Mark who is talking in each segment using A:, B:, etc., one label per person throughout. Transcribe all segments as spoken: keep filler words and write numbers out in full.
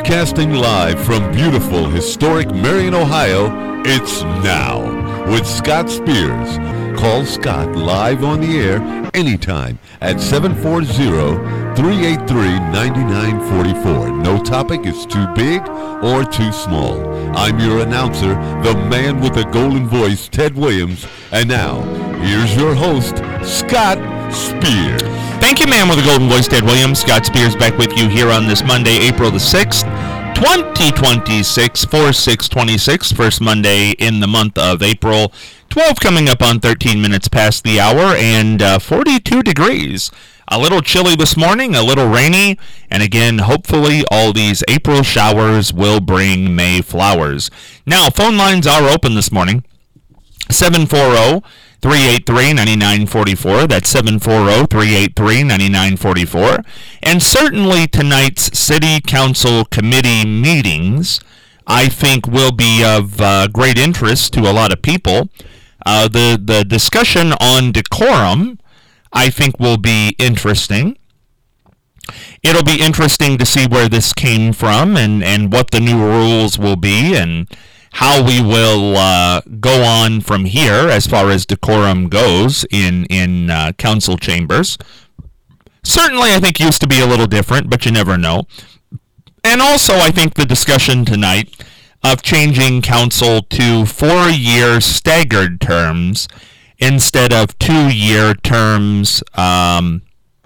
A: Broadcasting live from beautiful, historic Marion, Ohio, it's Now with Scott Spears. Call Scott live on the air anytime at seven four zero, three eight three, nine nine four four. No topic is too big or too small. I'm your announcer, the man with the golden voice, Ted Williams. And now, here's your host, Scott Spears.
B: Thank you, man with the golden voice, Ted Williams. Scott Spears back with you here on this Monday, April the sixth, twenty twenty-six, four six twenty-six, first Monday in the month of April. twelve coming up on thirteen minutes past the hour, and uh, forty-two degrees. A little chilly this morning, a little rainy, and again, hopefully all these April showers will bring May flowers. Now, phone lines are open this morning. seven four zero, three eight three, nine nine four four. That's seven four zero, three eight three, nine nine four four. And certainly tonight's City Council committee meetings, I think, will be of uh, great interest to a lot of people. Uh, the, the discussion on decorum, I think, will be interesting. It'll be interesting to see where this came from and, and what the new rules will be and how we will uh, go on from here as far as decorum goes in, in uh, council chambers. Certainly, I think used to be a little different, but you never know. And also, I think the discussion tonight of changing council to four-year staggered terms instead of two-year terms um,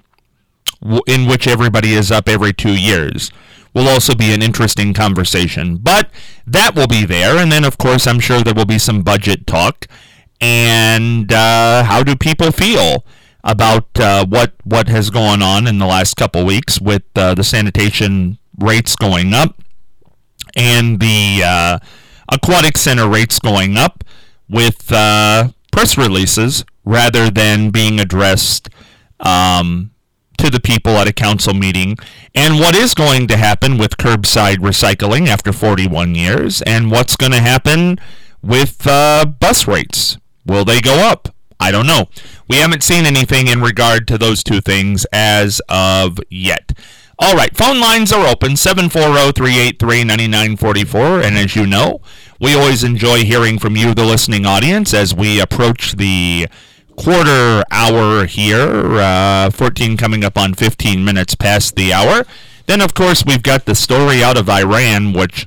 B: w- in which everybody is up every two years will also be an interesting conversation. But that will be there, and then, of course, I'm sure there will be some budget talk. And uh, how do people feel about uh, what what has gone on in the last couple weeks with uh, the sanitation rates going up and the uh, aquatic center rates going up with uh, press releases rather than being addressed um, to the people at a council meeting, and what is going to happen with curbside recycling after forty-one years, and what's going to happen with uh, bus rates. Will they go up? I don't know. We haven't seen anything in regard to those two things as of yet. All right, phone lines are open, seven four zero, three eight three, nine nine four four, and as you know, we always enjoy hearing from you, the listening audience, as we approach the quarter hour here, uh, fourteen coming up on fifteen minutes past the hour. Then, of course, we've got the story out of Iran, which,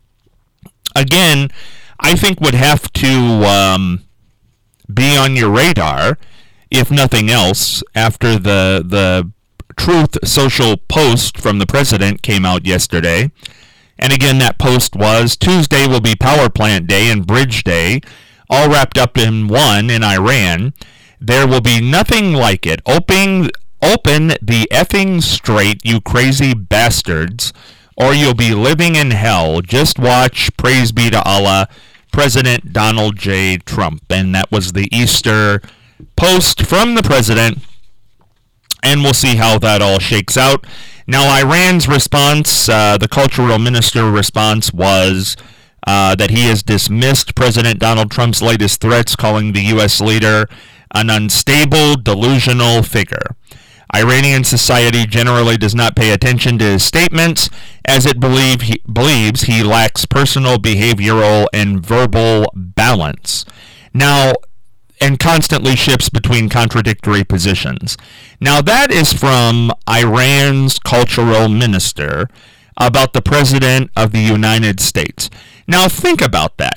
B: again, I think would have to um, be on your radar, if nothing else, after the the Truth Social post from the president came out yesterday. And again, that post was, Tuesday will be Power Plant Day and Bridge Day, all wrapped up in one in Iran. There will be nothing like it. Open, open the effing straight, you crazy bastards, or you'll be living in hell. Just watch, praise be to Allah, President Donald J. Trump. And that was the Easter post from the president, and we'll see how that all shakes out. Now, Iran's response, uh, the cultural minister response was uh, that he has dismissed President Donald Trump's latest threats, calling the U S leader an unstable, delusional figure. Iranian society generally does not pay attention to his statements, as it believe he, believes he lacks personal, behavioral, and verbal balance. Now, and constantly shifts between contradictory positions. Now, that is from Iran's cultural minister about the President of the United States. Now, think about that.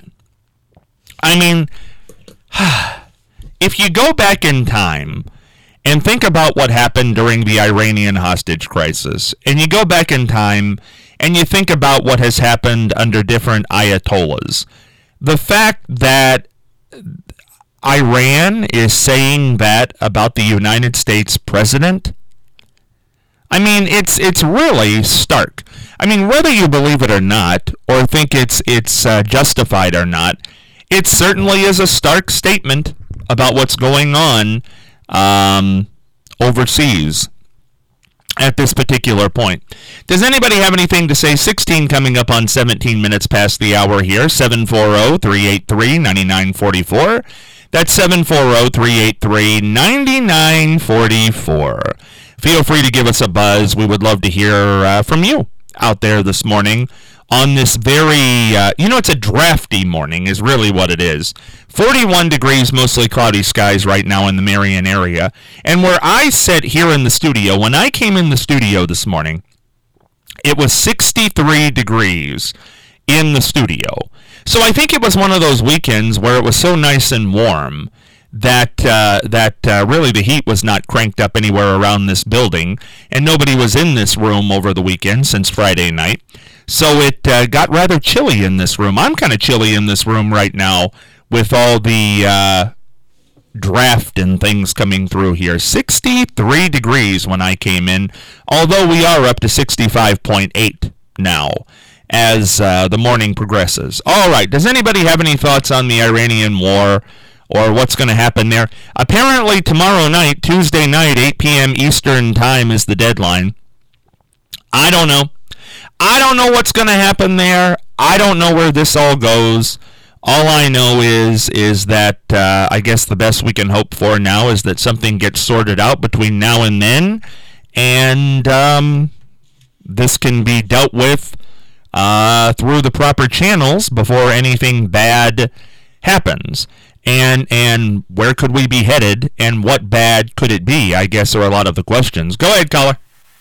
B: I mean, if you go back in time and think about what happened during the Iranian hostage crisis, and you go back in time and you think about what has happened under different ayatollahs, the fact that Iran is saying that about the United States president, I mean, it's it's really stark. I mean, whether you believe it or not, or think it's it's uh, justified or not, it certainly is a stark statement about what's going on um, overseas at this particular point. Does anybody have anything to say? sixteen coming up on seventeen minutes past the hour here, seven four zero, three eight three, nine nine four four. That's seven four zero, three eight three, nine nine four four. Feel free to give us a buzz. We would love to hear uh, from you out there this morning on this very, uh, you know, it's a drafty morning is really what it is. forty-one degrees, mostly cloudy skies right now in the Marion area. And where I sit here in the studio, when I came in the studio this morning, it was sixty-three degrees in the studio. So I think it was one of those weekends where it was so nice and warm that uh, that uh, really the heat was not cranked up anywhere around this building, and nobody was in this room over the weekend since Friday night. So it uh, got rather chilly in this room. I'm kind of chilly in this room right now with all the uh, draft and things coming through here. sixty-three degrees when I came in, although we are up to sixty-five point eight now as uh, the morning progresses. All right, does anybody have any thoughts on the Iranian war or what's going to happen there? Apparently tomorrow night, Tuesday night, eight p.m. Eastern time is the deadline. I don't know. I don't know what's going to happen there. I don't know where this all goes. All I know is is that uh, I guess the best we can hope for now is that something gets sorted out between now and then, and um, this can be dealt with uh, through the proper channels before anything bad happens. And and where could we be headed, and what bad could it be, I guess are a lot of the questions. Go ahead, caller.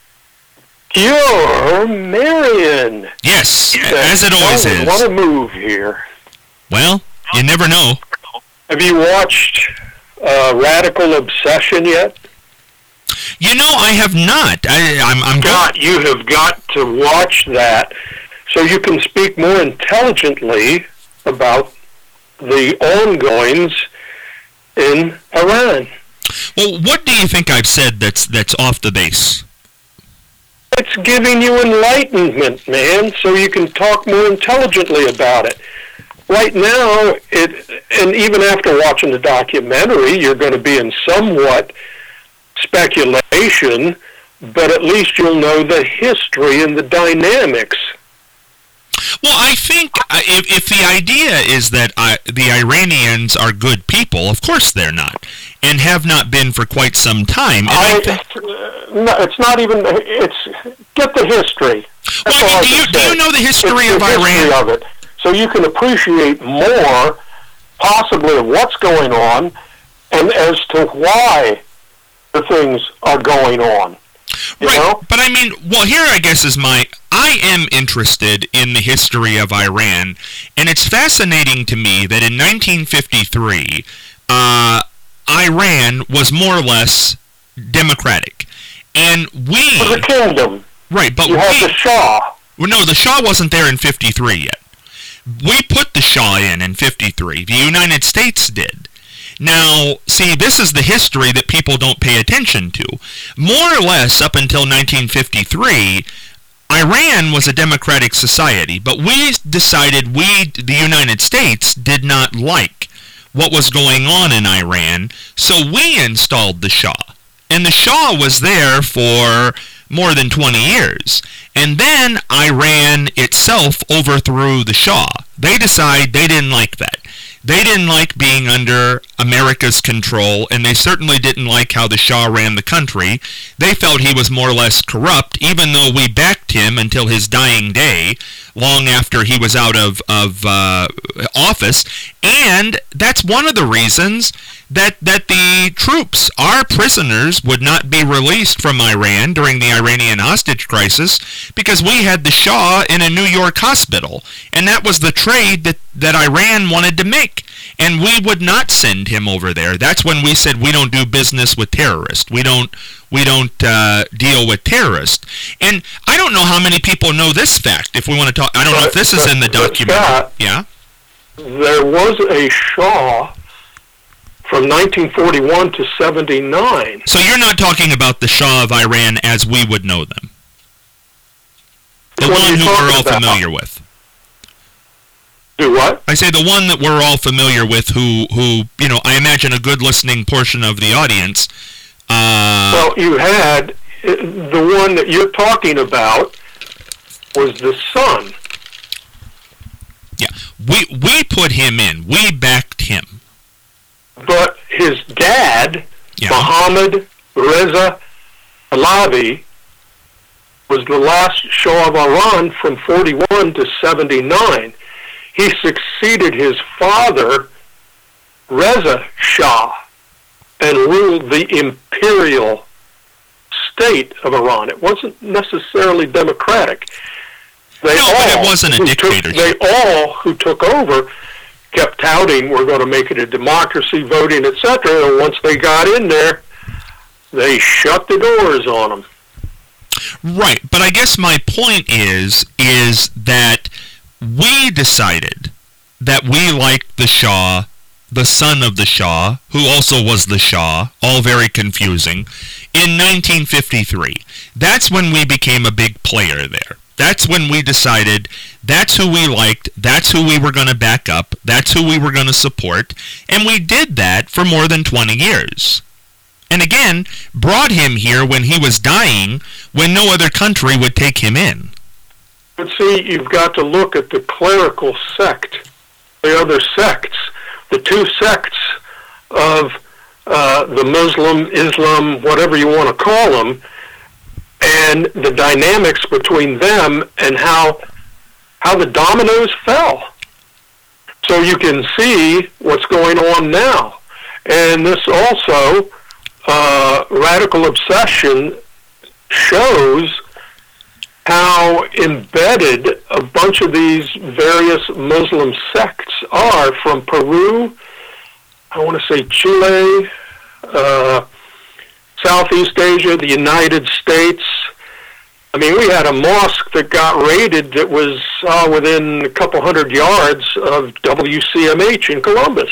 C: You're Marion.
B: Yes, as it always
C: is. I want to move here.
B: Well, you never know.
C: Have you watched uh, Radical Obsession yet?
B: You know, I have not. I, I'm, I'm
C: got. You have got to watch that so you can speak more intelligently about the ongoings in Iran.
B: Well, what do you think I've said that's that's off the base?
C: It's giving you enlightenment, man, so you can talk more intelligently about it. Right now, it, and even after watching the documentary, you're going to be in somewhat speculation, but at least you'll know the history and the dynamics.
B: Well, I think uh, if, if the idea is that uh, the Iranians are good people, of course they're not, and have not been for quite some time. And I, I think,
C: uh, no, it's not even. It's get the history.
B: That's well, do you, do you know the history
C: it's
B: of
C: the
B: Iran?
C: History of it, so you can appreciate more, possibly, of what's going on, and as to why the things are going on. You
B: right,
C: know?
B: But I mean, well, here I guess is my, I am interested in the history of Iran, and it's fascinating to me that in nineteen fifty-three, uh, Iran was more or less democratic, and we...
C: It was a kingdom.
B: Right, but
C: you
B: we...
C: You had the Shah.
B: Well, no, the Shah wasn't there in fifty-three yet. We put the Shah in in fifty-three. The United States did. Now, see, this is the history that people don't pay attention to. More or less, up until nineteen fifty-three, Iran was a democratic society, but we decided we, the United States, did not like what was going on in Iran, so we installed the Shah. And the Shah was there for more than twenty years. And then Iran itself overthrew the Shah. They decided they didn't like that. They didn't like being under America's control, and they certainly didn't like how the Shah ran the country. They felt he was more or less corrupt, even though we backed him until his dying day, long after he was out of, of uh, office. And that's one of the reasons that, that the troops, our prisoners, would not be released from Iran during the Iranian hostage crisis, because we had the Shah in a New York hospital, and that was the trade that, that Iran wanted to make. And we would not send him over there. That's when we said we don't do business with terrorists. We don't we don't uh, deal with terrorists. And I don't know how many people know this fact. If we want to talk, I don't but, know if this but, is in the document.
C: Scott,
B: yeah.
C: There was a Shah from nineteen forty-one to seventy-nine.
B: So you're not talking about the Shah of Iran as we would know them. The
C: what
B: one who we're all
C: about?
B: familiar with.
C: Do what?
B: I say the one that we're all familiar with, who, who you know, I imagine a good listening portion of the audience. Uh,
C: well, you had, the one that you're talking about was the son.
B: Yeah, we we put him in. We backed him.
C: But his dad,
B: yeah.
C: Mohammad Reza Pahlavi, was the last Shah of Iran from forty-one to seventy-nine. He succeeded his father, Reza Shah, and ruled the imperial state of Iran. It wasn't necessarily democratic. They
B: no,
C: all,
B: but it wasn't a dictatorship.
C: Took, they all who took over kept touting, we're going to make it a democracy, voting, et cetera. And once they got in there, they shut the doors on them.
B: Right, but I guess my point is, is that we decided that we liked the Shah, the son of the Shah, who also was the Shah, all very confusing, in nineteen fifty-three. That's when we became a big player there. That's when we decided that's who we liked, that's who we were going to back up, that's who we were going to support, and we did that for more than twenty years. And again, brought him here when he was dying, when no other country would take him in.
C: But see, you've got to look at the clerical sect, the other sects, the two sects of uh, the Muslim, Islam, whatever you want to call them, and the dynamics between them and how how the dominoes fell. So you can see what's going on now. And this also, uh, radical obsession shows how embedded a bunch of these various Muslim sects are, from Peru, I want to say Chile, uh, Southeast Asia, the United States. I mean, we had a mosque that got raided that was uh, within a couple hundred yards of W C M H in Columbus.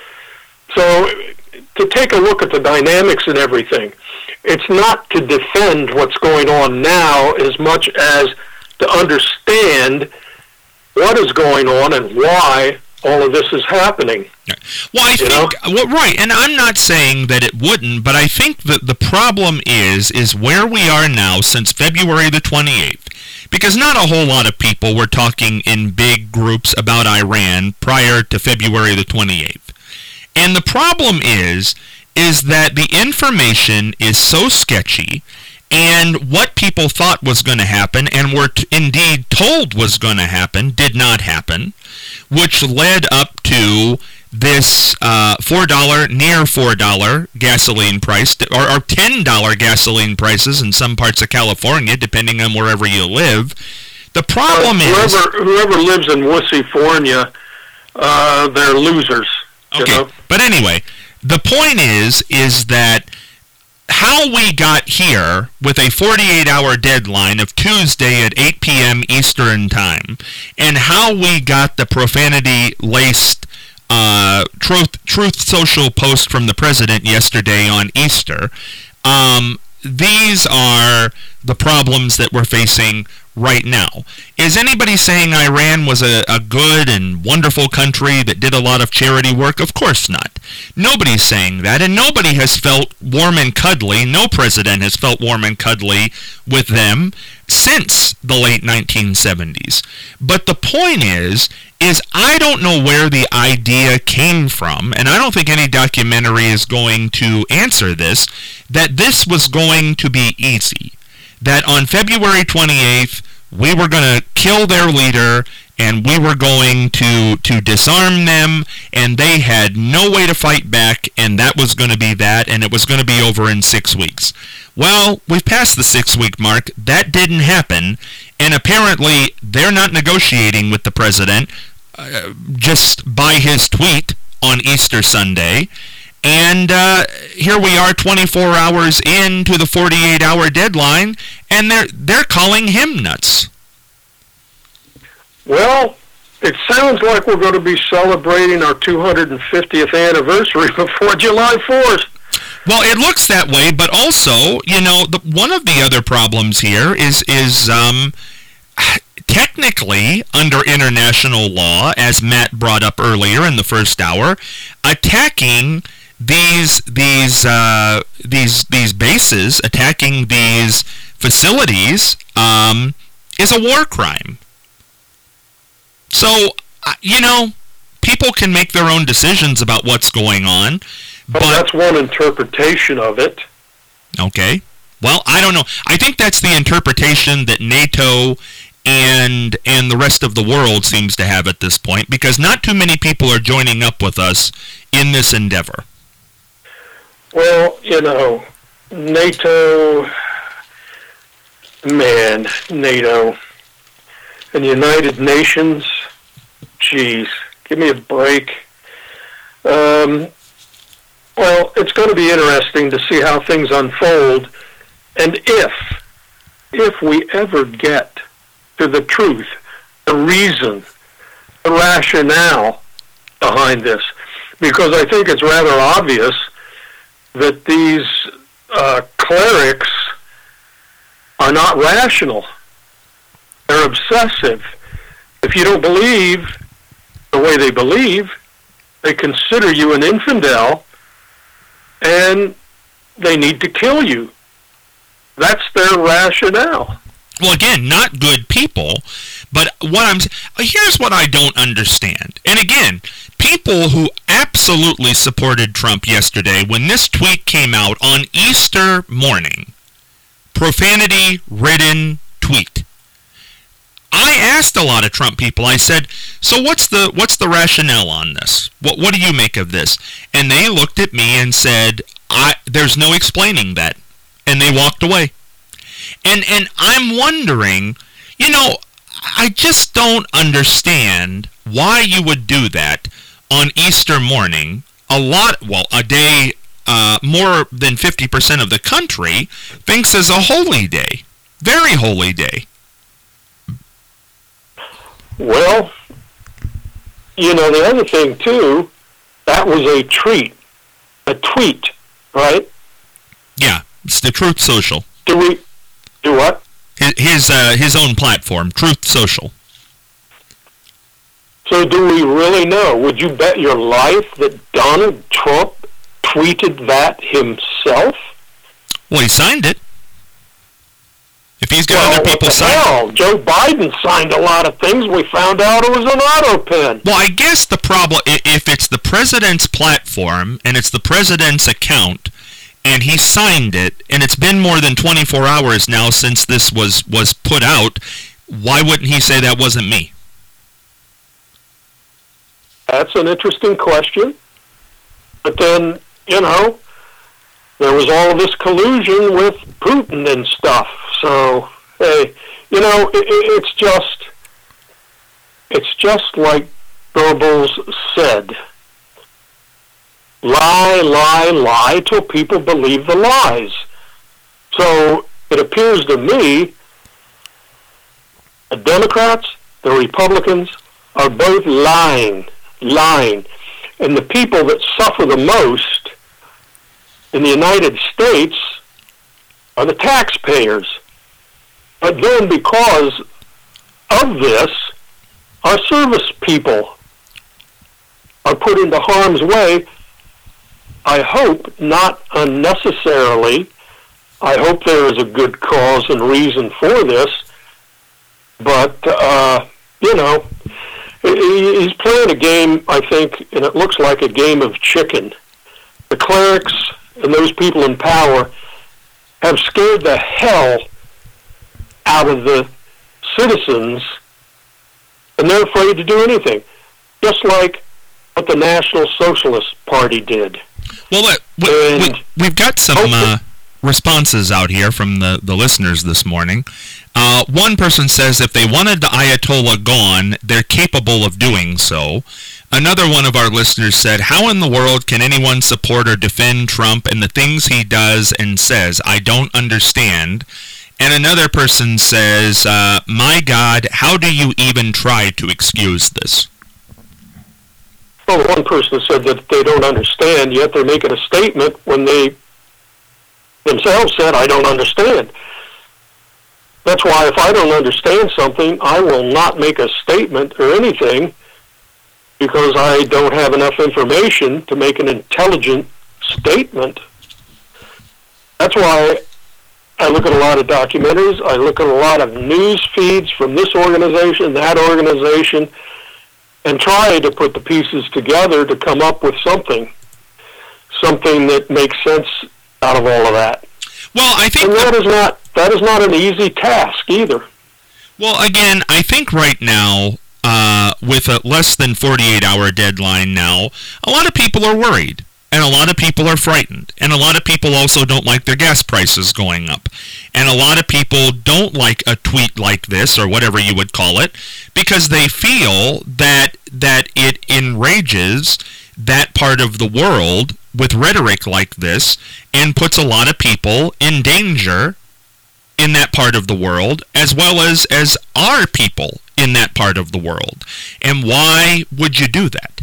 C: So to take a look at the dynamics and everything, it's not to defend what's going on now as much as to understand what is going on and why all of this is happening.
B: Well, I think, well, right, and I'm not saying that it wouldn't, but I think that the problem is, is where we are now since February the twenty-eighth, because not a whole lot of people were talking in big groups about Iran prior to February the twenty-eighth. And the problem is, is that the information is so sketchy, and what people thought was going to happen and were t- indeed told was going to happen did not happen, which led up to this uh, four dollars, near four dollars gasoline price, or, or ten dollars gasoline prices in some parts of California, depending on wherever you live. The problem
C: uh, whoever,
B: is...
C: Whoever lives in Wussifornia, uh, they're losers.
B: Okay,
C: you know?
B: But anyway, the point is, is that how we got here with a forty-eight hour deadline of Tuesday at eight p.m. Eastern Time, and how we got the profanity-laced uh, truth, truth social post from the president yesterday on Easter, um, these are the problems that we're facing right now. Is anybody saying Iran was a, a good and wonderful country that did a lot of charity work? Of course not. Nobody's saying that, and nobody has felt warm and cuddly, no president has felt warm and cuddly with them since the late nineteen seventies. But the point is, is I don't know where the idea came from, and I don't think any documentary is going to answer this, that this was going to be easy. That on February twenty-eighth, we were going to kill their leader, and we were going to, to disarm them, and they had no way to fight back, and that was going to be that, and it was going to be over in six weeks. Well, we've passed the six-week mark. That didn't happen, and apparently they're not negotiating with the president uh, just by his tweet on Easter Sunday. And uh, here we are twenty-four hours into the forty-eight hour deadline, and they're they're calling him nuts.
C: Well, it sounds like we're going to be celebrating our two hundred fiftieth anniversary before July fourth.
B: Well, it looks that way, but also, you know, the, one of the other problems here is is um, technically, under international law, as Matt brought up earlier in the first hour, attacking these these uh, these these bases, attacking these facilities, um, is a war crime. So, uh, you know, people can make their own decisions about what's going on.
C: But
B: But
C: that's one interpretation of it.
B: okay, Well, I don't know. I think that's the interpretation that NATO and and the rest of the world seems to have at this point, because not too many people are joining up with us in this endeavor.
C: Well, you know, NATO, man, NATO, and the United Nations, geez, give me a break. Um, well, it's going to be interesting to see how things unfold, and if, if we ever get to the truth, the reason, the rationale behind this, because I think it's rather obvious that these uh, clerics are not rational. They're obsessive. If you don't believe the way they believe, they consider you an infidel, and they need to kill you. That's their rationale.
B: Well, again, not good people, but what I'm here's what I don't understand. And again, people who absolutely supported Trump yesterday when this tweet came out on Easter morning, profanity-ridden tweet. I asked a lot of Trump people, I said, so what's the what's the rationale on this? What what do you make of this? And they looked at me and said, I there's no explaining that. And they walked away. And and I'm wondering, you know, I just don't understand why you would do that on Easter morning. A lot, well, a day, uh, more than fifty percent of the country thinks is a holy day. Very holy day.
C: Well, you know, the other thing, too, that was a treat, a tweet, right?
B: Yeah, it's the Truth Social.
C: Do we, do what?
B: His, his, uh, his own platform, Truth Social.
C: So do we really know? Would you bet your life that Donald Trump tweeted that himself?
B: Well, he signed it. If he's got
C: well,
B: other people
C: what the
B: sign
C: hell? Joe Biden signed a lot of things. We found out it was an auto pen.
B: Well, I guess the problem, if it's the president's platform and it's the president's account, and he signed it, and it's been more than twenty-four hours now since this was, was put out, why wouldn't he say that wasn't me?
C: That's an interesting question. But then, you know, there was all of this collusion with Putin and stuff. So, hey, you know, it, it's just, it's just like Goebbels said. Lie, lie, lie till people believe the lies. So it appears to me the Democrats, the Republicans are both lying, lying. And the people that suffer the most in the United States are the taxpayers. But then because of this, our service people are put into harm's way. I hope not unnecessarily. I hope there is a good cause and reason for this. But, uh, you know, he's playing a game, I think, and it looks like a game of chicken. The clerics and those people in power have scared the hell out of the citizens, and they're afraid to do anything, just like what the National Socialist Party did.
B: Well, look, we, we, we've got some uh, responses out here from the, the listeners this morning. Uh, one person says if they wanted the Ayatollah gone, they're capable of doing so. Another one of our listeners said, how in the world can anyone support or defend Trump and the things he does and says? I don't understand. And another person says, uh, my God, how do you even try to excuse this?
C: Well, one person said that they don't understand, yet they're making a statement when they themselves said, I don't understand. That's why if I don't understand something, I will not make a statement or anything because I don't have enough information to make an intelligent statement. That's why I look at a lot of documentaries. I look at a lot of news feeds from this organization, that organization, and try to put the pieces together to come up with something, something that makes sense out of all of that.
B: Well, I think
C: and that is not that is not an easy task either.
B: Well, again, I think right now, uh, with a less than forty-eight hour deadline now, a lot of people are worried, and a lot of people are frightened, and a lot of people also don't like their gas prices going up, and a lot of people don't like a tweet like this, or whatever you would call it, because they feel that that it enrages that part of the world with rhetoric like this, and puts a lot of people in danger in that part of the world, as well as, as our people in that part of the world. And why would you do that?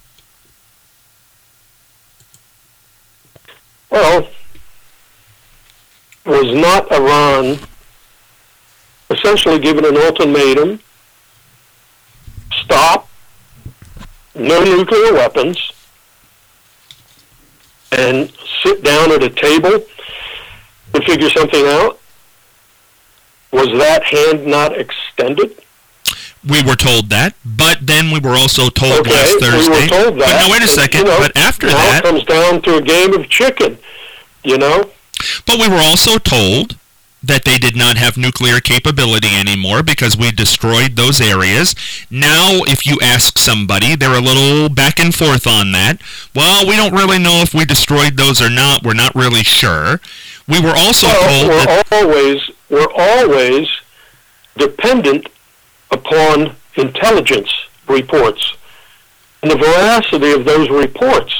C: Well, was not Iran essentially given an ultimatum, stop, no nuclear weapons, and sit down at a table to figure something out? Was that hand not extended?
B: We were told that, but then we were also told
C: okay,
B: last Thursday.
C: we were told that.
B: But no, wait a
C: and,
B: second.
C: You know,
B: but after
C: now
B: that,
C: it comes down to a game of chicken. You know.
B: But we were also told that they did not have nuclear capability anymore because we destroyed those areas. Now, if you ask somebody, they're a little back and forth on that. Well, we don't really know if we destroyed those or not. We're not really sure. We were also
C: well,
B: told
C: we're
B: that
C: always we're always dependent upon intelligence reports and the veracity of those reports.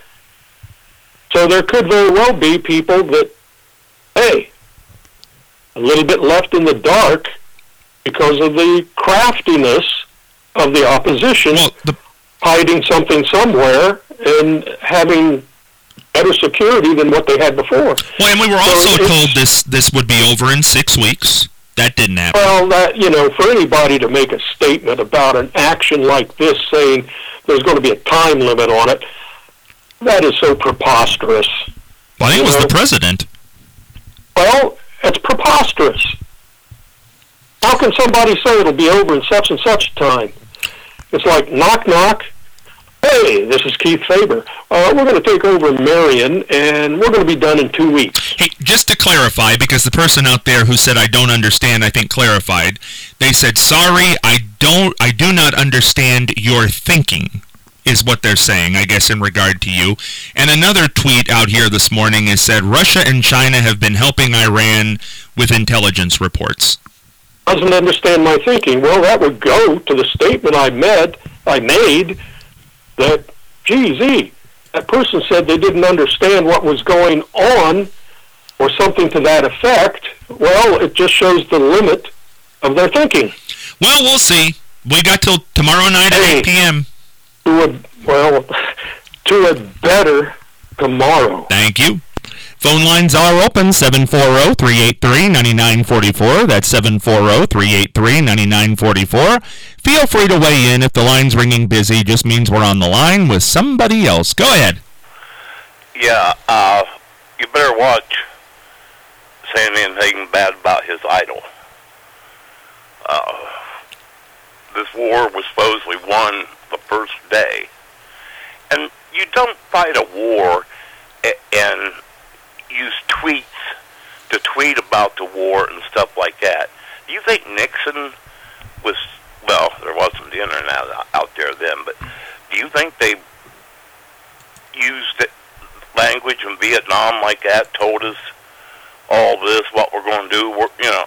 C: So there could very well be people that, hey, a little bit left in the dark because of the craftiness of the opposition,
B: well, the,
C: hiding something somewhere and having better security than what they had before.
B: well, and we were also
C: So it's-
B: told this this would be over in six weeks. That didn't happen.
C: Well, that, you know, for anybody to make a statement about an action like this, saying there's going to be a time limit on it, that is so preposterous.
B: Well, I think it was
C: you know,
B: the president.
C: Well, it's preposterous. How can somebody say it'll be over in such and such a time? It's like, knock, knock. Hey, this is Keith Faber. Uh, we're going to take over Marion, and we're going to be done in two weeks.
B: Hey, just to clarify, because the person out there who said I don't understand, I think clarified. They said, sorry, I don't, I do not understand your thinking, is what they're saying, I guess, in regard to you. And another tweet out here this morning is said, Russia and China have been helping Iran with intelligence reports.
C: Doesn't understand my thinking. Well, that would go to the statement I made, I made, that, gee, Z, that person said they didn't understand what was going on, or something to that effect. Well, it just shows the limit of their thinking.
B: Well, we'll see. We got till tomorrow night at
C: Hey.
B: eight p.m.
C: To a, well, to a better tomorrow.
B: Thank you. Phone lines are open, seven four zero, three eight three, nine nine four four. That's seven four zero, three eight three, nine nine four four. Feel free to weigh in. If the line's ringing busy, just means we're on the line with somebody else. Go ahead.
D: Yeah, uh, you better watch saying anything bad about his idol. Uh, this war was supposedly won the first day. And you don't fight a war a- and use tweets to tweet about the war and stuff like that. Do you think Nixon was, well, there wasn't the internet out there then, but do you think they used it, language in Vietnam like that, told us all this, what we're going to do, we're, you know.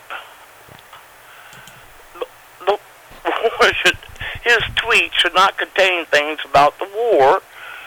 D: The, the war should, his tweet should not contain things about the war.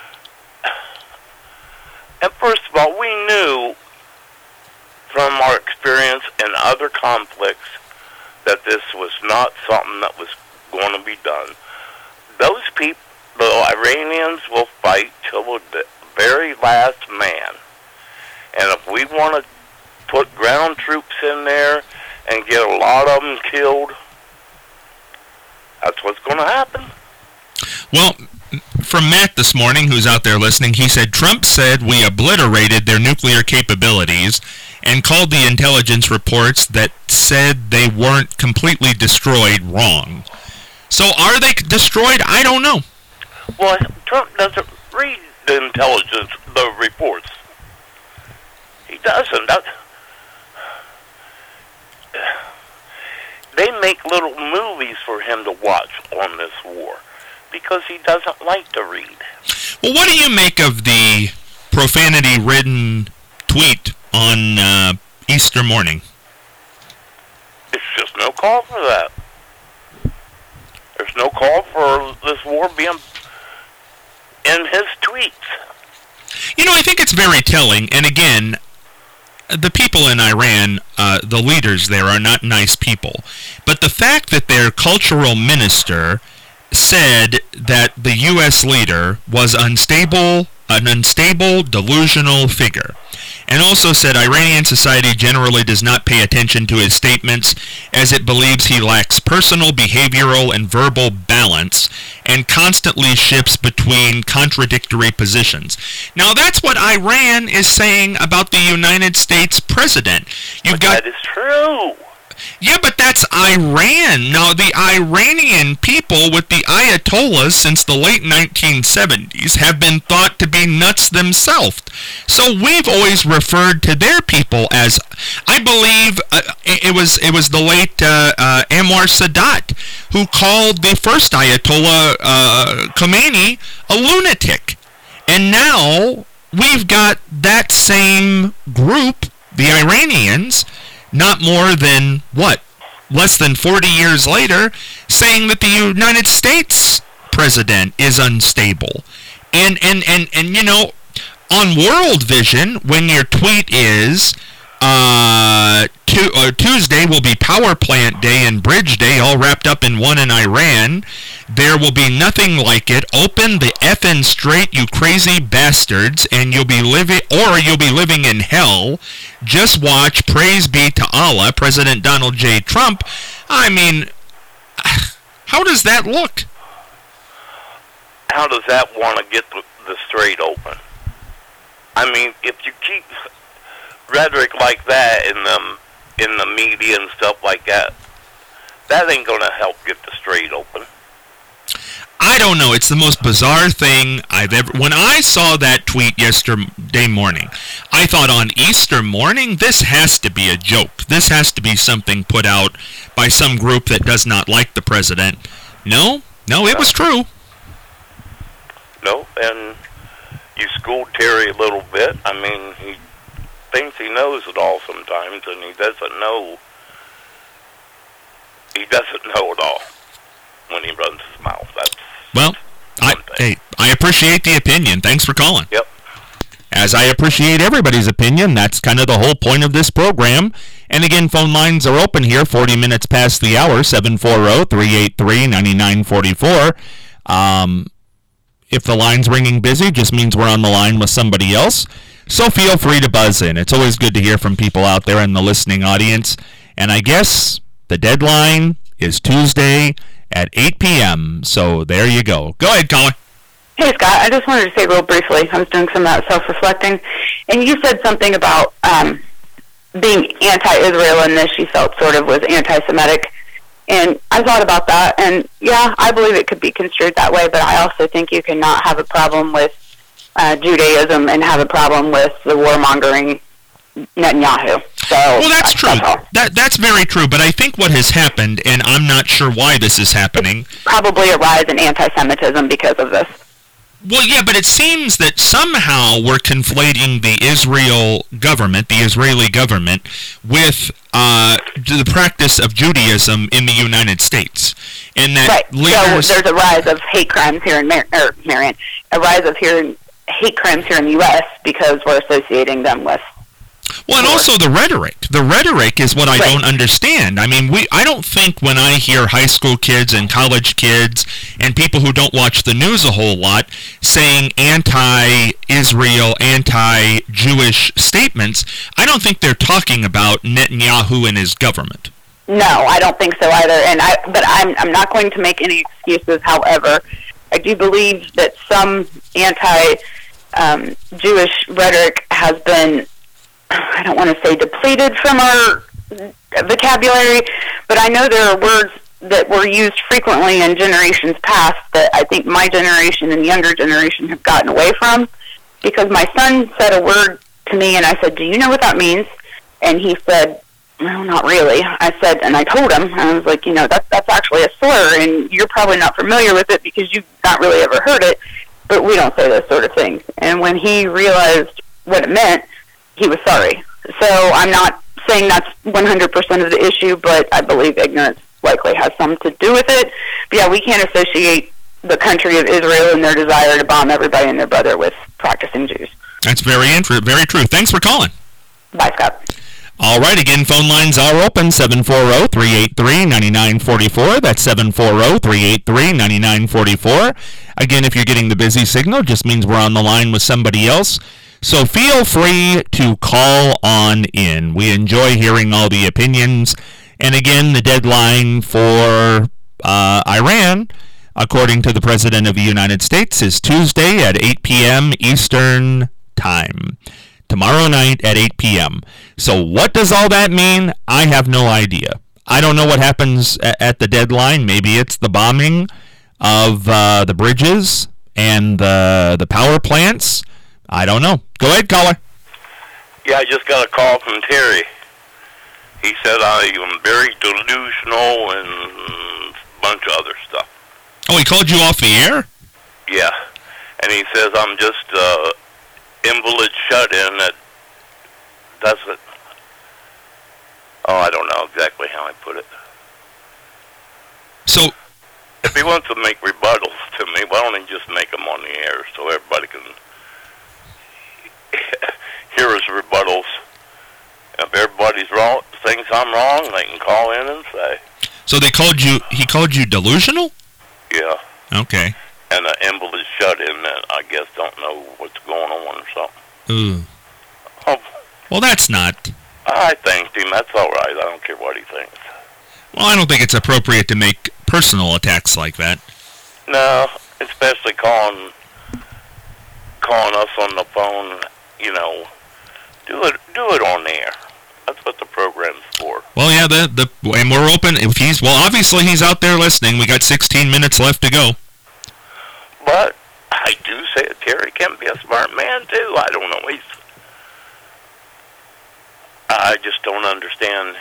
D: And first of all, we knew from our experience in other conflicts that this was not something that was going to be done. Those people, the Iranians will fight till the very last man. And if we want to put ground troops in there and get a lot of them killed, that's what's going to happen.
B: Well, from Matt this morning, who's out there listening, he said, Trump said we obliterated their nuclear capabilities and called the intelligence reports that said they weren't completely destroyed wrong. So are they destroyed? I don't know.
D: Well, Trump doesn't read the intelligence, the reports. He doesn't. That, make little movies for him to watch on this war because he doesn't like to read.
B: Well, what do you make of the profanity-ridden tweet on uh, Easter morning?
D: It's just no call for that. There's no call for this war being in his tweets.
B: You know, I think it's very telling, and again, the people in Iran, uh, the leaders there, are not nice people. But the fact that their cultural minister said that the U S leader was unstable, an unstable, delusional figure, and also said Iranian society generally does not pay attention to his statements as it believes he lacks personal, behavioral, and verbal balance and constantly shifts between contradictory positions. Now, that's what Iran is saying about the United States president. You've
D: but
B: got
D: that is true.
B: Yeah, but that's Iran. Now, the Iranian people with the Ayatollahs since the late nineteen seventies have been thought to be nuts themselves. So we've always referred to their people as, I believe, uh, it was it was the late uh, uh, Anwar Sadat who called the first Ayatollah uh, Khomeini a lunatic. And now we've got that same group, the Iranians, not more than, what, less than forty years later, saying that the United States president is unstable. And, and, and, and you know, on World Vision, when your tweet is, uh, tu- uh, Tuesday will be Power Plant Day and Bridge Day all wrapped up in one in Iran, there will be nothing like it. Open the effing straight, you crazy bastards, and you'll be living, or you'll be living in hell. Just watch, praise be to Allah, President Donald J. Trump. I mean, how does that look?
D: How does that want to get the, the strait open? I mean, if you keep rhetoric like that in the, in the media and stuff like that, that ain't going to help get the strait open.
B: I don't know. It's the most bizarre thing I've ever... When I saw that tweet yesterday morning, I thought on Easter morning, this has to be a joke. This has to be something put out by some group that does not like the president. No, no, it was true.
D: No, and you schooled Terry a little bit. I mean, he thinks he knows it all sometimes, and he doesn't know. He doesn't know it all when he runs his mouth. That's
B: well, I, hey, I appreciate the opinion. Thanks for calling.
D: Yep.
B: As I appreciate everybody's opinion, that's kind of the whole point of this program. And again, phone lines are open here, forty minutes past the hour, seven four zero, three eight three, nine nine four four. Um, if the line's ringing busy, just means we're on the line with somebody else. So feel free to buzz in. It's always good to hear from people out there in the listening audience. And I guess the deadline is Tuesday at eight p.m. So there you go. Go ahead, caller.
E: Hey, Scott. I just wanted to say real briefly, I was doing some of that self-reflecting, and you said something about um, being anti-Israel, and this you felt sort of was anti-Semitic. And I thought about that, and yeah, I believe it could be construed that way, but I also think you cannot have a problem with uh, Judaism and have a problem with the warmongering Netanyahu. So,
B: well, that's true.
E: That's
B: that that's very true. But I think what has happened, and I'm not sure why this is happening.
E: It's probably a rise in anti-Semitism because of this.
B: Well, yeah, but it seems that somehow we're conflating the Israel government, the Israeli government, with uh, the practice of Judaism in the United States, and that
E: right.
B: leaders.
E: So there's a rise of hate crimes here in Mar- er, Marion, a rise of here in, hate crimes here in the U S because we're associating them with.
B: Well, and also the rhetoric. The rhetoric is what I
E: right.
B: don't understand. I mean, we I don't think when I hear high school kids and college kids and people who don't watch the news a whole lot saying anti-Israel, anti-Jewish statements, I don't think they're talking about Netanyahu and his government.
E: No, I don't think so either. And I, but I'm I'm not going to make any excuses. However, I do believe that some anti-Jewish um, rhetoric has been, I don't want to say depleted from our vocabulary, but I know there are words that were used frequently in generations past that I think my generation and younger generation have gotten away from, because my son said a word to me and I said, "Do you know what that means?" And he said, well, not really. I said, and I told him, I was like, you know, that's, that's actually a slur, and you're probably not familiar with it because you've not really ever heard it, but we don't say those sort of things. And when he realized what it meant, he was sorry. So I'm not saying that's one hundred percent of the issue, but I believe ignorance likely has some to do with it. But yeah, we can't associate the country of Israel and their desire to bomb everybody and their brother with practicing Jews.
B: That's very intru- very true. Thanks for calling.
E: Bye, Scott.
B: All right, again, phone lines are open, seven four zero, three eight three, nine nine four four. That's seven four zero, three eight three, nine nine four four. Again, if you're getting the busy signal, just means we're on the line with somebody else. So feel free to call on in. We enjoy hearing all the opinions. And again, the deadline for uh, Iran, according to the President of the United States, is Tuesday at eight p.m. Eastern Time. Tomorrow night at eight p.m. So what does all that mean? I have no idea. I don't know what happens at the deadline. Maybe it's the bombing of uh, the bridges and the the power plants. I don't know. Go ahead, caller.
D: Yeah, I just got a call from Terry. He said I am very delusional and a bunch of other stuff.
B: Oh, he called you off the air?
D: Yeah. And he says I'm just uh invalid shut-in that doesn't... Oh, I don't know exactly how I put it.
B: So...
D: If he wants to make rebuttals to me, why don't he just make them on the air so everybody can hear his rebuttals? If everybody's wrong, thinks I'm wrong, they can call in and say.
B: So they called you... He called you delusional?
D: Yeah.
B: Okay.
D: And an invalid shut-in that I guess don't know what's going on or something.
B: Ooh.
D: Oh,
B: well, that's not...
D: I thanked him. That's all right. I don't care what he thinks.
B: Well, I don't think it's appropriate to make personal attacks like that.
D: No, especially calling calling us on the phone. You know, do it do it on the air. That's what the program's for.
B: Well, yeah, the the and we're open. If he's well, obviously he's out there listening. We got sixteen minutes left to go.
D: But I do say that Terry can be a smart man too. I don't know. He's. I just don't understand.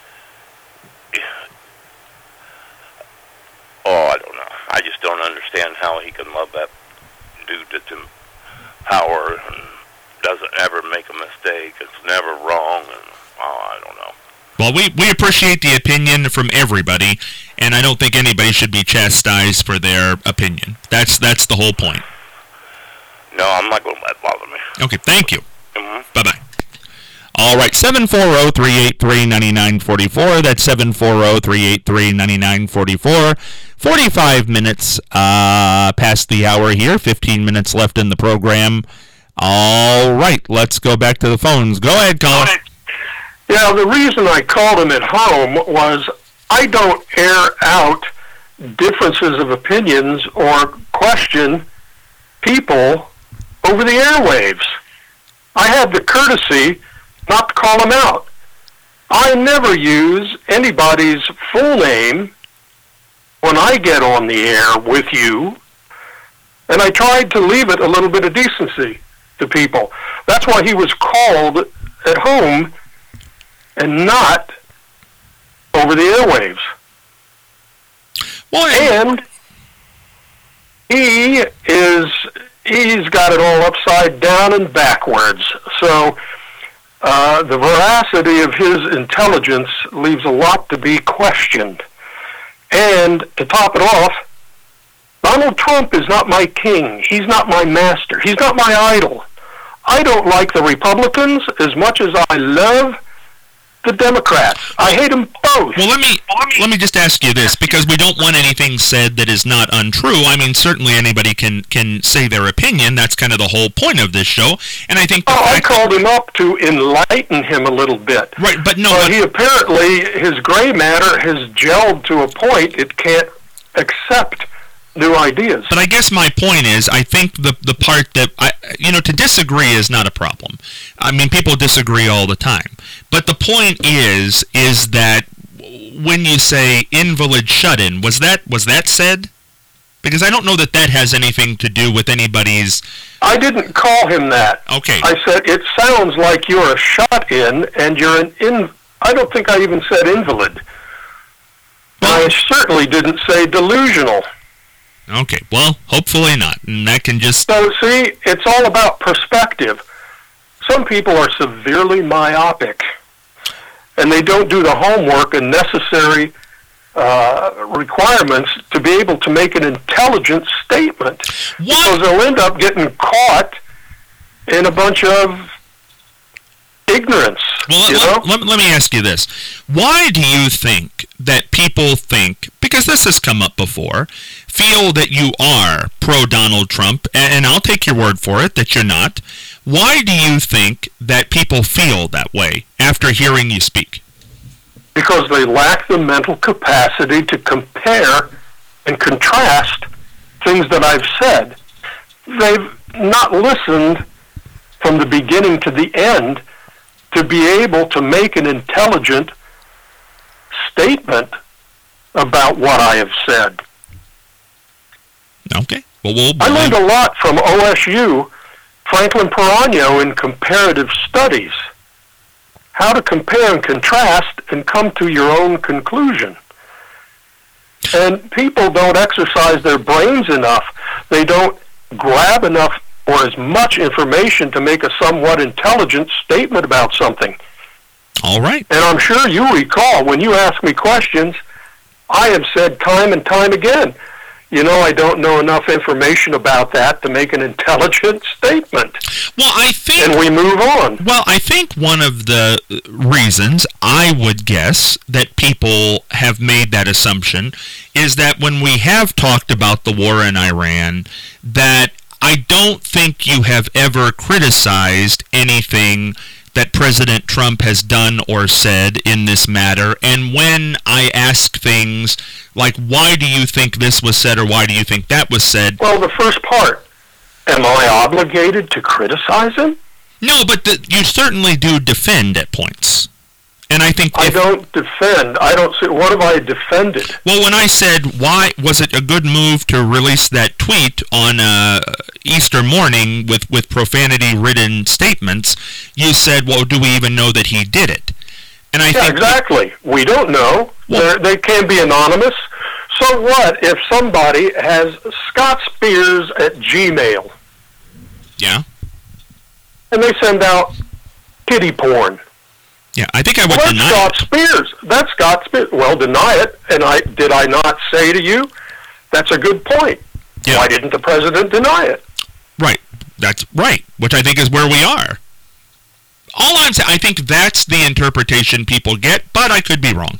D: Oh, I don't know. I just don't understand how he can love that dude that's in power and doesn't ever make a mistake. It's never wrong, and oh, I don't know.
B: Well, we, we appreciate the opinion from everybody, and I don't think anybody should be chastised for their opinion. That's that's the whole point.
D: No, I'm not going to let it bother me.
B: Okay, thank you.
D: Mm-hmm.
B: Bye-bye. All right, seven four zero, three eight three, nine nine four four. That's seven four zero, three eight three, nine nine four four. forty-five minutes uh, past the hour here, fifteen minutes left in the program. All right, let's go back to the phones. Go ahead, caller.
C: Yeah, the reason I called him at home was I don't air out differences of opinions or question people over the airwaves. I had the courtesy not to call them out. I never use anybody's full name when I get on the air with you, and I tried to leave it a little bit of decency to people. That's why he was called at home and not over the airwaves.
B: Well,
C: and he is, he's got it all upside down and backwards. So uh, the veracity of his intelligence leaves a lot to be questioned. And to top it off, Donald Trump is not my king. He's not my master. He's not my idol. I don't like the Republicans as much as I love the Democrats. I hate them both.
B: Well, let me let me just ask you this, because we don't want anything said that is not untrue. I mean, certainly anybody can can say their opinion. That's kind of the whole point of this show. And I think the
C: oh, I
B: fact
C: called him up to enlighten him a little bit.
B: Right, but no,
C: But
B: but,
C: he apparently, his gray matter has gelled to a point it can't accept new ideas.
B: But I guess my point is, I think the the part that, I, you know, to disagree is not a problem. I mean, people disagree all the time. But the point is, is that when you say invalid shut-in, was that was that said? Because I don't know that that has anything to do with anybody's...
C: I didn't call him that.
B: Okay.
C: I said, it sounds like you're a shut-in and you're an in, I don't think I even said invalid. I certainly didn't say delusional.
B: Okay, well, hopefully not. And that can just...
C: So, see, it's all about perspective. Some people are severely myopic, and they don't do the homework and necessary uh, requirements to be able to make an intelligent statement.
B: What?
C: Because they'll end up getting caught in a bunch of ignorance.
B: Well,
C: you
B: let,
C: know?
B: let, let me ask you this. Why do you think that people think, because this has come up before, feel that you are pro-Donald Trump, and, and I'll take your word for it that you're not. Why do you think that people feel that way after hearing you speak?
C: Because they lack the mental capacity to compare and contrast things that I've said. They've not listened from the beginning to the end to be able to make an intelligent statement about what I have said.
B: Okay. Well, we'll
C: I learned a lot from O S U, Franklin Perano, in comparative studies. How to compare and contrast and come to your own conclusion. And people don't exercise their brains enough. They don't grab enough or as much information to make a somewhat intelligent statement about something.
B: All right.
C: And I'm sure you recall, when you ask me questions, I have said time and time again, you know, I don't know enough information about that to make an intelligent statement.
B: Well, I think...
C: And we move on.
B: Well, I think one of the reasons, I would guess, that people have made that assumption is that when we have talked about the war in Iran, that I don't think you have ever criticized anything that President Trump has done or said in this matter. And when I ask things like, why do you think this was said or why do you think that was said?
C: Well, the first part, am I obligated to criticize him?
B: No, but the, you certainly do defend at points. And I think...
C: I
B: if,
C: don't defend. I don't say, what have I defended?
B: Well, when I said, why was it a good move to release that tweet on uh, Easter morning with, with profanity-ridden statements, you said, well, do we even know that he did it? And I
C: yeah,
B: think
C: exactly. We don't know. Well, they can be anonymous. So what if somebody has Scott Spears at Gmail?
B: Yeah.
C: And they send out kitty porn.
B: Yeah, I think I would
C: well, that's
B: deny
C: Scott
B: it.
C: Spears. That's Scott Spears. Well, deny it. And I did I not say to you, that's a good point.
B: Yeah.
C: Why didn't the president deny it?
B: Right. That's right, which I think is where we are. All I'm saying, I think that's the interpretation people get, but I could be wrong.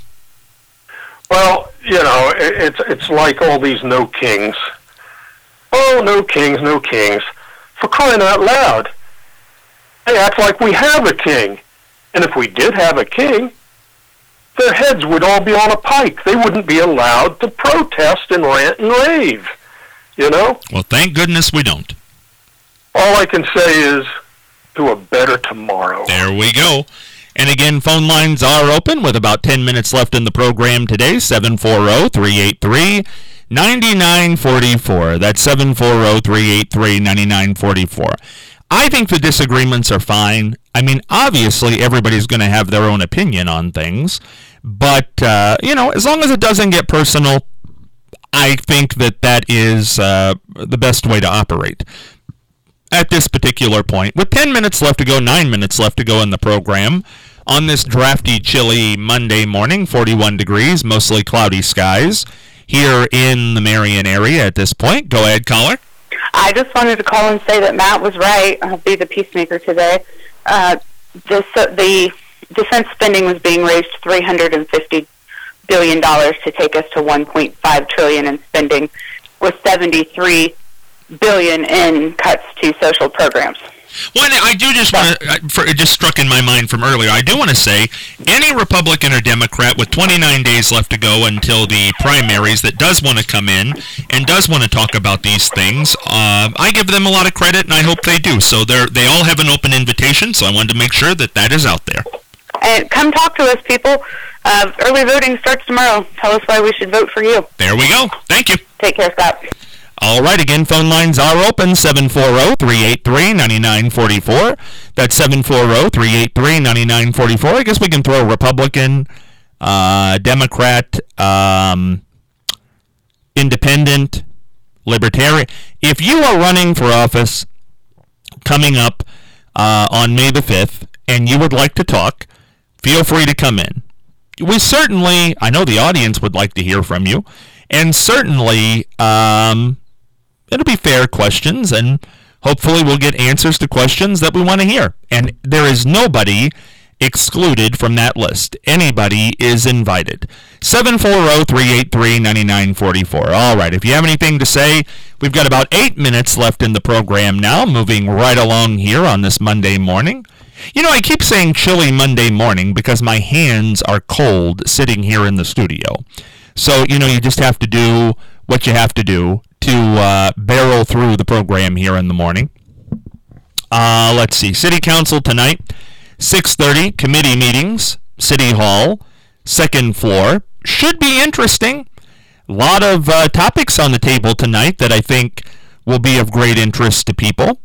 C: Well, you know, it, it's it's like all these no kings. Oh, no kings, no kings. For crying out loud. They act like we have a king. And if we did have a king, their heads would all be on a pike. They wouldn't be allowed to protest and rant and rave, you know?
B: Well, thank goodness we don't.
C: All I can say is, to a better tomorrow.
B: There we go. And again, phone lines are open with about ten minutes left in the program today, seven four zero, three eight three, nine nine four four. That's seven four zero, three eight three, nine nine four four. I think the disagreements are fine. I mean, obviously, everybody's going to have their own opinion on things. But, uh, you know, as long as it doesn't get personal, I think that that is uh, the best way to operate at this particular point. With ten minutes left to go, nine minutes left to go in the program, on this drafty, chilly Monday morning, forty-one degrees, mostly cloudy skies, here in the Marion area at this point. Go ahead, caller.
E: I just wanted to call and say that Matt was right. I'll be the peacemaker today. Uh, this, uh, the defense spending was being raised three hundred fifty billion dollars to take us to one point five trillion dollars in spending, with seventy-three billion dollars in cuts to social programs.
B: Well, I do just want to, it just struck in my mind from earlier, I do want to say, any Republican or Democrat with twenty-nine days left to go until the primaries that does want to come in and does want to talk about these things, uh, I give them a lot of credit, and I hope they do. So they they all have an open invitation, so I wanted to make sure that that is out there.
E: And come talk to us, people. Uh, early voting starts tomorrow. Tell us why we should vote for you.
B: There we go. Thank you.
E: Take care, Scott.
B: All right, again, phone lines are open, seven four zero, three eight three, nine nine four four. That's seven four zero, three eight three, nine nine four four. I guess we can throw Republican, uh, Democrat, um, Independent, Libertarian. If you are running for office coming up uh, on May the fifth and you would like to talk, feel free to come in. We certainly, I know the audience would like to hear from you, and certainly um, it'll be fair questions, and hopefully we'll get answers to questions that we want to hear. And there is nobody excluded from that list. Anybody is invited. seven four zero, three eight three, nine nine four four. All right, if you have anything to say, we've got about eight minutes left in the program now, moving right along here on this Monday morning. You know, I keep saying chilly Monday morning because my hands are cold sitting here in the studio. So, you know, you just have to do what you have to do to uh, barrel through the program here in the morning. Uh, let's see. City Council tonight, six thirty, committee meetings, City Hall, second floor. Should be interesting. A lot of uh, topics on the table tonight that I think will be of great interest to people.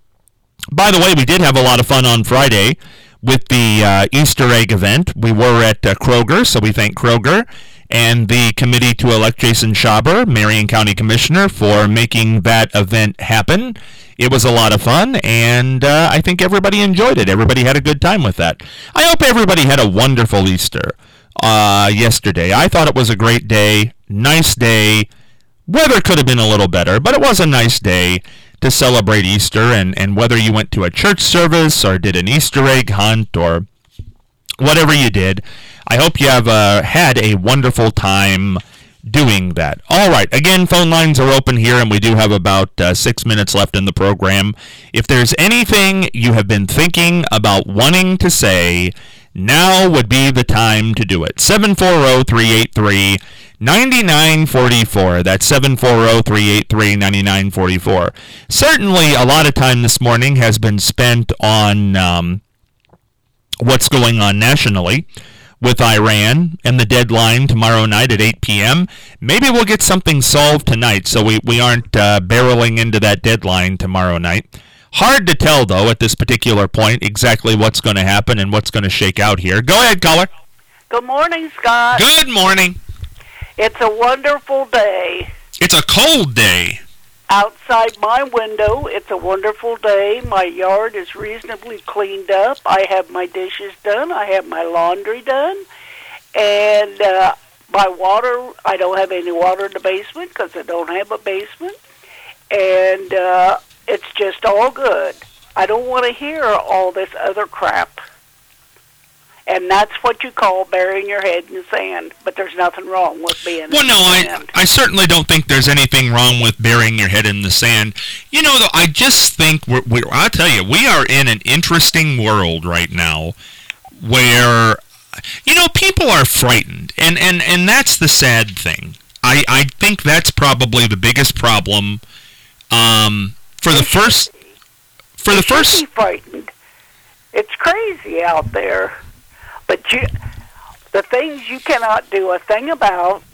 B: By the way, we did have a lot of fun on Friday with the uh, Easter egg event. We were at uh, Kroger, so we thank Kroger and the committee to elect Jason Schaber, Marion County Commissioner, for making that event happen. It was a lot of fun, and uh, I think everybody enjoyed it. Everybody had a good time with that. I hope everybody had a wonderful Easter uh, yesterday. I thought it was a great day, nice day. Weather could have been a little better, but it was a nice day to celebrate Easter, and, and whether you went to a church service or did an Easter egg hunt or whatever you did, I hope you have uh, had a wonderful time doing that. All right, again, phone lines are open here, and we do have about uh, six minutes left in the program. If there's anything you have been thinking about wanting to say, now would be the time to do it. seven four zero, three eight three, nine nine four four. That's seven four zero, three eight three, nine nine four four. Certainly, a lot of time this morning has been spent on um, what's going on nationally with Iran and the deadline tomorrow night at eight p.m. Maybe we'll get something solved tonight so we, we aren't uh, barreling into that deadline tomorrow night. Hard to tell, though, at this particular point, exactly what's going to happen and what's going to shake out here. Go ahead, caller.
F: Good morning, Scott.
B: Good morning.
F: It's a wonderful day.
B: It's a cold day.
F: Outside my window, it's a wonderful day. My yard is reasonably cleaned up. I have my dishes done. I have my laundry done. And uh, my water, I don't have any water in the basement because I don't have a basement. And uh, it's just all good. I don't want to hear all this other crap. And that's what you call burying your head in the sand. But there's nothing wrong with being
B: well,
F: in
B: no,
F: the
B: I,
F: sand.
B: I certainly don't think there's anything wrong with burying your head in the sand. You know, though, I just think, we're, we're, I'll tell you, we are in an interesting world right now where, you know, people are frightened. And, and, and that's the sad thing. I, I think that's probably the biggest problem. Um, for the first... For the
F: You
B: first...
F: should be frightened. It's crazy out there. But you, the things you cannot do a thing about,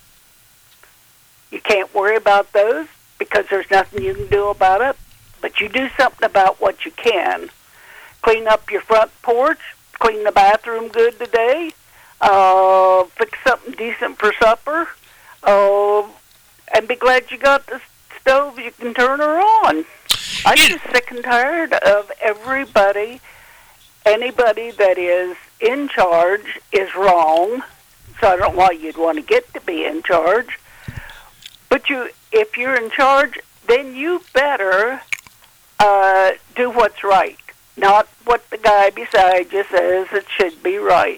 F: you can't worry about those because there's nothing you can do about it. But you do something about what you can. Clean up your front porch, clean the bathroom good today, uh, fix something decent for supper, uh, and be glad you got the stove you can turn her on. I'm just sick and tired of everybody, anybody that is in charge is wrong, so I don't know why you'd want to get to be in charge. But you, if you're in charge, then you better uh, do what's right, not what the guy beside you says it should be right.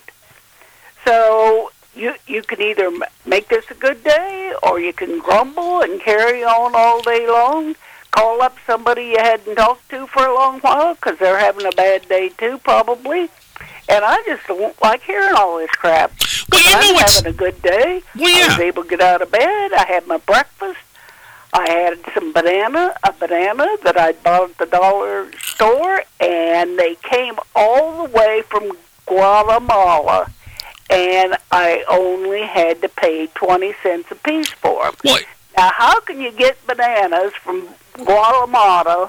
F: So you you can either make this a good day, or you can grumble and carry on all day long. Call up somebody you hadn't talked to for a long while because they're having a bad day too, probably. And I just don't like hearing all this crap.
B: Well, you know
F: I'm
B: what's...
F: having a good day.
B: Well, yeah.
F: I was able to get out of bed. I had my breakfast. I had some banana, a banana that I bought at the dollar store, and they came all the way from Guatemala, and I only had to pay twenty cents a piece for them.
B: Well,
F: Now, how can you get bananas from Guatemala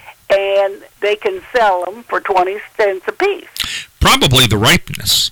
F: and they can sell them for twenty cents a piece?
B: Probably the ripeness.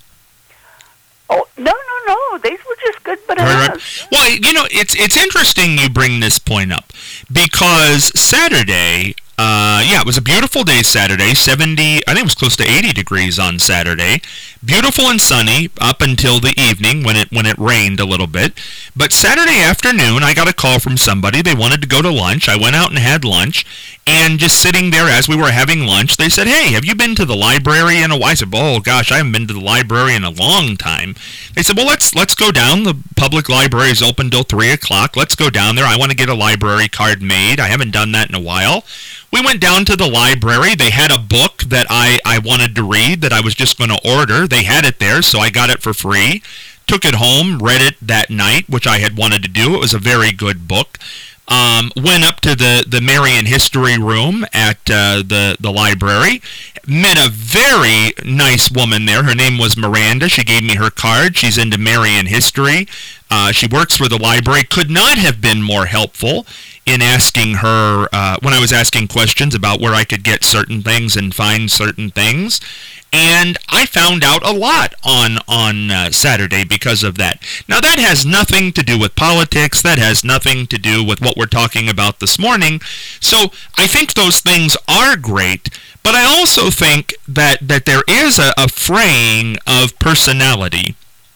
F: Oh, no, no, no. These were just good bananas.
B: Right, right. Well, you know, it's it's interesting you bring this point up because Saturday, uh, yeah, it was a beautiful day Saturday, seventy, I think it was close to eighty degrees on Saturday. Beautiful and sunny up until the evening when it when it rained a little bit. But Saturday afternoon, I got a call from somebody. They wanted to go to lunch. I went out and had lunch. And just sitting there as we were having lunch, they said, "Hey, have you been to the library in a while?" I said, "Oh, gosh, I haven't been to the library in a long time." They said, "Well, let's let's go down. The public library is open till three o'clock. Let's go down there. I want to get a library card made. I haven't done that in a while." We went down to the library. They had a book that I, I wanted to read that I was just going to order. They had it there, so I got it for free. Took it home, read it that night, which I had wanted to do. It was a very good book. Um, went up to the, the Marian History Room at uh, the, the library. Met a very nice woman there. Her name was Miranda. She gave me her card. She's into Marian history. Uh, she works for the library. Could not have been more helpful in asking her, uh, when I was asking questions about where I could get certain things and find certain things. And I found out a lot on, on uh, Saturday because of that. Now, that has nothing to do with politics. That has nothing to do with what we're talking about this morning. So I think those things are great. But I also think that, that there is a, a fraying of personality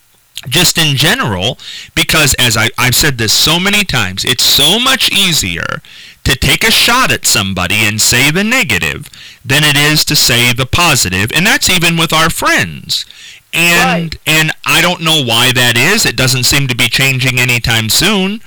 B: just in general, because as I, I've said this so many times, it's so much easier to take a shot at somebody and say the negative than it is to say the positive, and that's even with our friends. And right. and I don't know why that is. It doesn't seem to be changing anytime soon,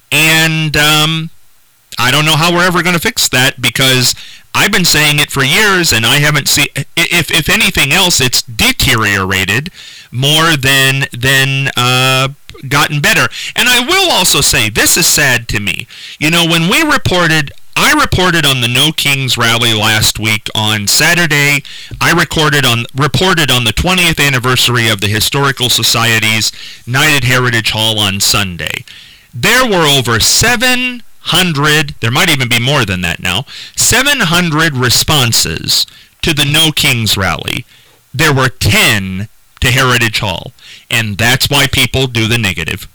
B: and um, I don't know how we're ever going to fix that, because I've been saying it for years, and I haven't seen. If if anything else, it's deteriorated more than than uh, gotten better. And I will also say, this is sad to me. You know, when we reported, I reported on the No Kings rally last week on Saturday. I recorded on reported on the twentieth anniversary of the Historical Society's Night at Heritage Hall on Sunday. There were over seven hundred, there might even be more than that now, seven hundred responses to the No Kings rally. There were ten to Heritage Hall, and that's why people do the negative.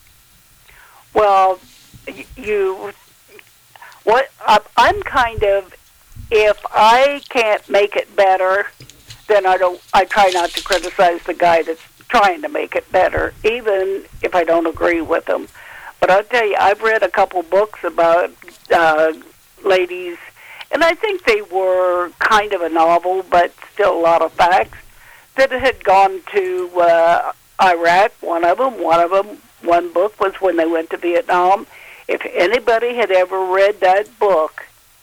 F: Well, you, what I'm kind of, if I can't make it better, then I don't. I try not to criticize the guy that's trying to make it better, even if I don't agree with him. But I'll tell you, I've read a couple books about uh, ladies, and I think they were kind of a novel, but still a lot of facts, that had gone to uh, Iraq, one of them. One of them, one book was when they went to Vietnam. If anybody had ever read that book,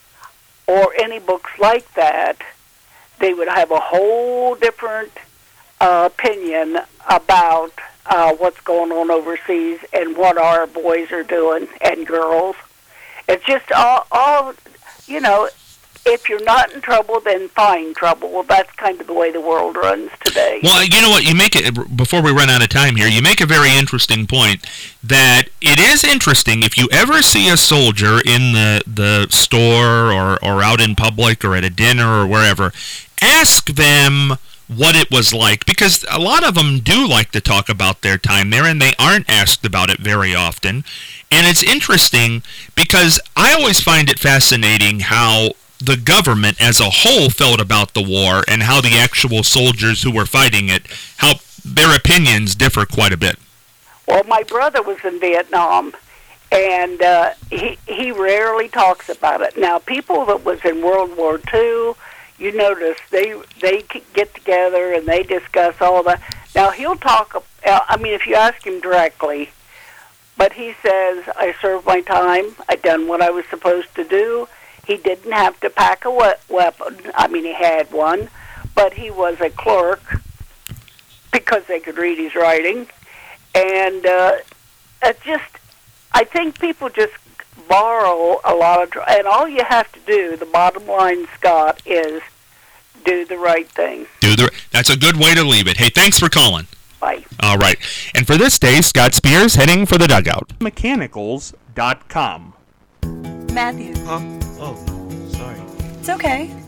F: or any books like that, they would have a whole different uh, opinion about Uh, what's going on overseas and what our boys are doing and girls. It's just all, all, you know, if you're not in trouble, then find trouble. Well, that's kind of the way the world runs today.
B: Well, you know what, you make it, before we run out of time here, you make a very interesting point, that it is interesting if you ever see a soldier in the, the store or, or out in public or at a dinner or wherever, ask them what it was like, because a lot of them do like to talk about their time there, and they aren't asked about it very often. And it's interesting because I always find it fascinating how the government as a whole felt about the war and how the actual soldiers who were fighting it, how their opinions differ quite a bit.
F: Well, my brother was in Vietnam, and uh, he, he rarely talks about it. Now, people that was in World War Two, you notice they they get together and they discuss all that. Now, he'll talk, I mean, if you ask him directly, but he says, I served my time, I done what I was supposed to do. He didn't have to pack a weapon. I mean, he had one, but he was a clerk because they could read his writing. And uh, it just, I think people just borrow a lot of, and all you have to do, the bottom line, Scott, is do the right thing.
B: Do the. That's a good way to leave it. Hey, thanks for calling.
F: Bye.
B: All right. And for this day, Scott Spears heading for the dugout.
G: Mechanicals dot com.
H: Matthew.
I: Huh? Oh, sorry.
H: It's okay.